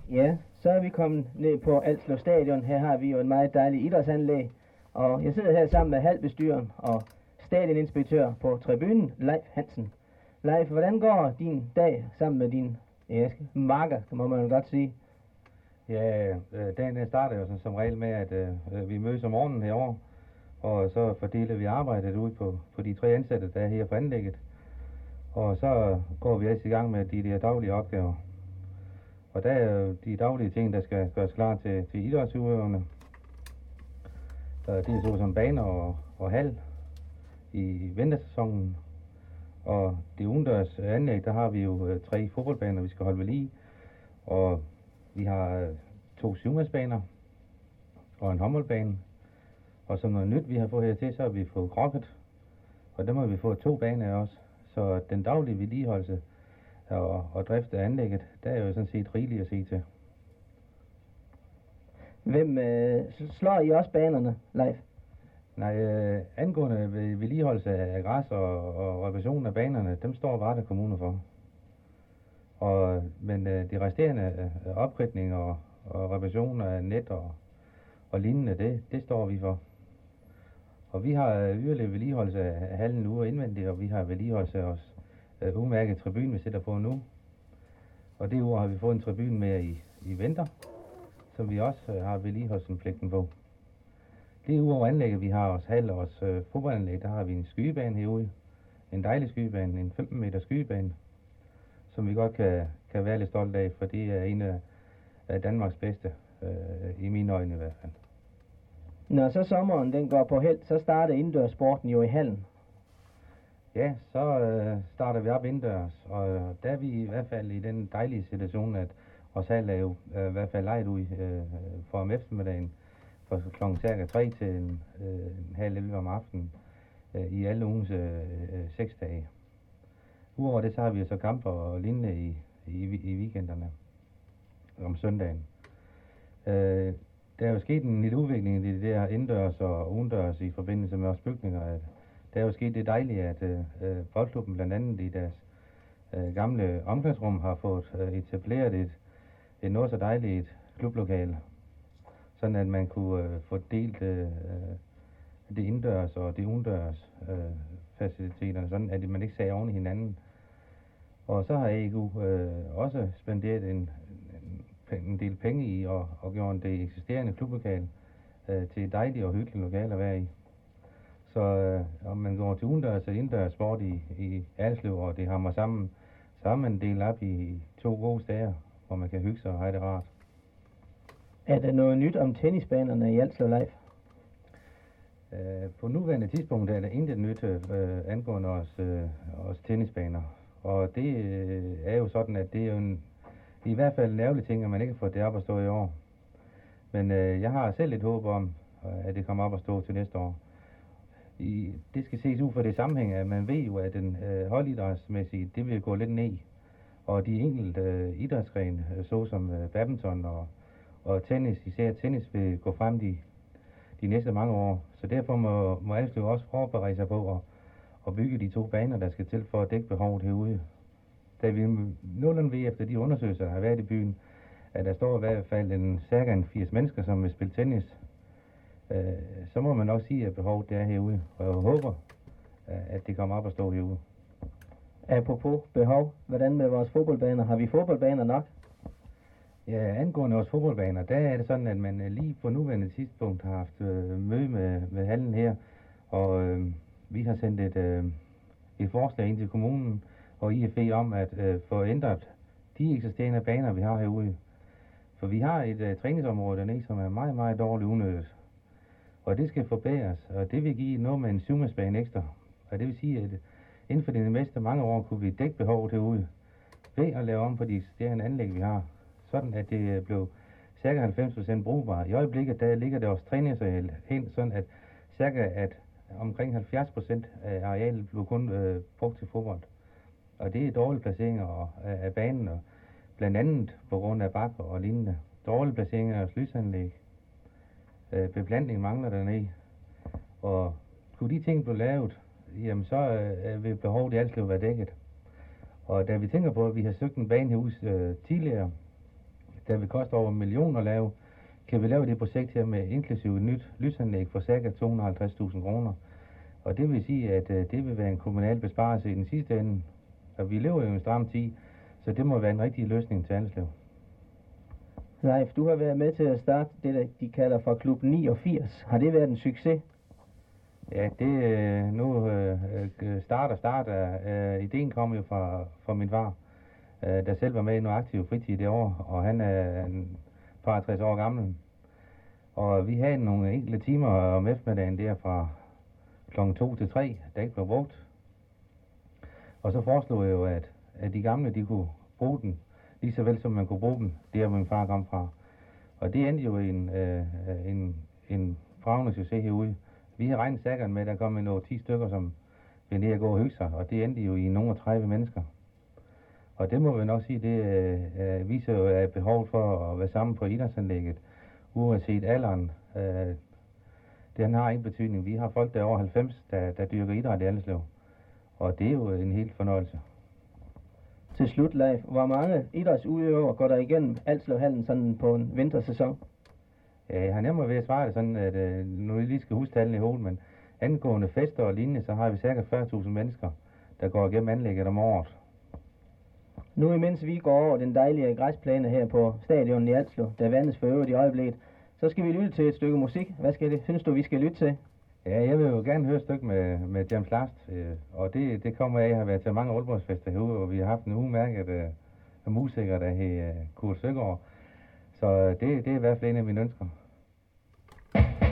Ja, så er vi kommet ned på Alslev Stadion. Her har vi jo en meget dejlig idrætsanlæg. Og jeg sidder her sammen med halvbestyreren og stadioninspektør på tribunen, Leif Hansen. Leif, hvordan går din dag sammen med din makker, må man jo godt sige? Ja, dagen starter jo som regel med, at vi mødes om morgenen herovre, og så fordeler vi arbejdet ud på de 3 ansatte, der er her på anlægget. Og så går vi altså i gang med de der daglige opgaver. Og der er jo de daglige ting, der skal gøres klar til idrætsudøverne. Det er så som baner og hal i vintersæsonen. Og det udendørs anlæg, der har vi jo 3 fodboldbaner, vi skal holde ved lige. Og vi har 2 syvmandsbaner og en håndboldbane. Og som noget nyt, vi har fået hertil, så har vi fået krokket. Og der må vi få 2 baner også. Så den daglige vedligeholdelse og drift af anlægget, der er jo sådan set rigeligt at se til. Hvem slår I også banerne, Leif? Nej, angående vedligeholdelse af græs og reparation af banerne, dem står Varde Kommune for. Men de resterende opkridning og reparation af net og lignende, det står vi for. Og vi har yderligere vedligeholdelse af hallen nu og indvendigt, og vi har vedligeholdelse af os udmærket tribune, vi sætter på nu. Og det år har vi fået en tribune med i vinter, som vi også har vedligeholdelsespligten på. Det udover anlægget, vi har også hal og også fodboldanlæg, der har vi en skydebane herude. En dejlig skydebane, en 15 meter skydebane, som vi godt kan være lidt stolt af, for det er en af Danmarks bedste, i mine øjne i hvert fald. Når så sommeren den går på held, så starter indendørssporten jo i hallen. Ja, så starter vi op indendørs, og der er vi i hvert fald i den dejlige situation, at vores hal er jo i hvert fald lejet ud for om eftermiddagen, fra klokken cirka 3 til en halv 11 om aftenen i alle ugens 6 dage. Udover det, så har vi så kamper og lignende i weekenderne om søndagen. Der er jo sket en lille udvikling i det der indendørs og udendørs i forbindelse med vores bygninger. Der er jo sket det dejlige, at boldklubben blandt andet i deres gamle omklædningsrum har fået etableret et noget så dejligt klublokale, sådan at man kunne få delt det indendørs og det udendørs faciliteterne, sådan at man ikke sagde oven i hinanden. Og så har EGU også spenderet en del penge i og gjort det eksisterende klublokale til et dejligt og hyggeligt lokale at være i. Så om man går til udendørs og indendørs sport i Alslev, og det hammer sammen, så har man delt op i 2 gode steder, hvor man kan hygge sig og have det rart. Er der noget nyt om tennisbanerne i Alslev, Leif? På nuværende tidspunkt er der intet nyt angående os tennisbaner. Og det er jo sådan, at det er jo i hvert fald en ærgerlig ting, at man ikke har fået det op at stå i år. Men jeg har selv et håb om, at det kommer op at stå til næste år. Det skal ses ud for det sammenhæng, at man ved jo, at den holdidrætsmæssige, det vil gå lidt ned. Og de enkelte idrætsgrene, såsom badminton og tennis, især tennis, vil gå frem de næste mange år. Så derfor må Alslev også forberede sig på at bygge de 2 baner, der skal til for at dække behovet herude. Da vi nogenlunde ved efter de undersøgelser, der har været i byen, at der står i hvert fald cirka 80 mennesker, som vil spille tennis, så må man nok sige, at behovet det er herude. Og jeg håber, at det kommer op at stå herude. Apropos behov, hvordan med vores fodboldbaner? Har vi fodboldbaner nok? Ja, angående vores fodboldbaner, der er det sådan, at man lige på nuværende tidspunkt har haft møde med hallen her, og vi har sendt et forslag ind til kommunen og IFE om at få ændret de eksisterende baner, vi har herude. For vi har et træningsområde dernede, som er meget, meget dårligt udnyttet. Og det skal forbedres, og det vil give noget med en syvmandsbane ekstra. Og det vil sige, at inden for de næste mange år kunne vi dække behovet herude ved at lave om på de eksisterende anlæg, vi har. Sådan at det blev ca. 90% brugbart. I øjeblikket der ligger der også træningsareal hen, sådan at at omkring 70% af arealet blev kun brugt til fodbold. Og det er dårlige placeringer af banen, og blandt andet på grund af bakker og lignende. Dårlige placeringer af lysanlæg. Beplantning mangler dernede. Og skulle de ting blive lavet, jamen så vil behovet i Alslev være dækket. Og da vi tænker på, at vi har søgt en bane herude tidligere, der vil koste over 1 million at lave, kan vi lave det projekt her med inklusive et nyt lysanlæg for ca. 250.000 kroner. Og det vil sige, at det vil være en kommunal besparelse i den sidste ende. Og vi lever jo i en stram tid, så det må være en rigtig løsning til Alslev. Leif, du har været med til at starte det, de kalder for Klub 89. Har det været en succes? Ja, det nu starter. Ideen kom jo fra min far, der selv var med i noget aktiv fritid det år, og han er en par 60 år gammel. Og vi havde nogle enkelte timer om eftermiddagen der fra kl. 2 til 3, der ikke blev brugt. Og så foreslog jeg jo, at de gamle, de kunne bruge den, lige så vel som man kunne bruge den, der hvor min far kom fra. Og det endte jo i en fragende succes herude. Vi har regnet sækkerne med, at der kom nogle 10 stykker, som vil ned og gå og hygge sig, og det endte jo i nogle 30 mennesker. Og det må vi nok sige, det viser jo, at behovet for at være sammen på idrætsanlægget, uanset alderen, det har en betydning. Vi har folk, der er over 90, der dyrker idræt i Alslev, og det er jo en helt fornøjelse. Til slut, Leif, hvor mange idrætsudøvere går der igennem Alslevhallen sådan på en vintersæson? Ja, jeg har nemmere ved at svare det sådan, at nu lige skal huske tallene i hovedet, men angående fester og lignende, så har vi ca. 40.000 mennesker, der går igennem anlægget om året. Nu imens vi går over den dejlige græsplæne her på stadion i Alslev, der vandes for øvrigt i øjeblikket, så skal vi lytte til et stykke musik. Hvad synes du, vi skal lytte til? Ja, jeg vil jo gerne høre et stykke med James Last, og det kommer af, at jeg har været til mange Aalborgsfester herude, og vi har haft en udmærket musiker, der hedder Kurt Søgaard. Så det er i hvert fald en af mine ønsker.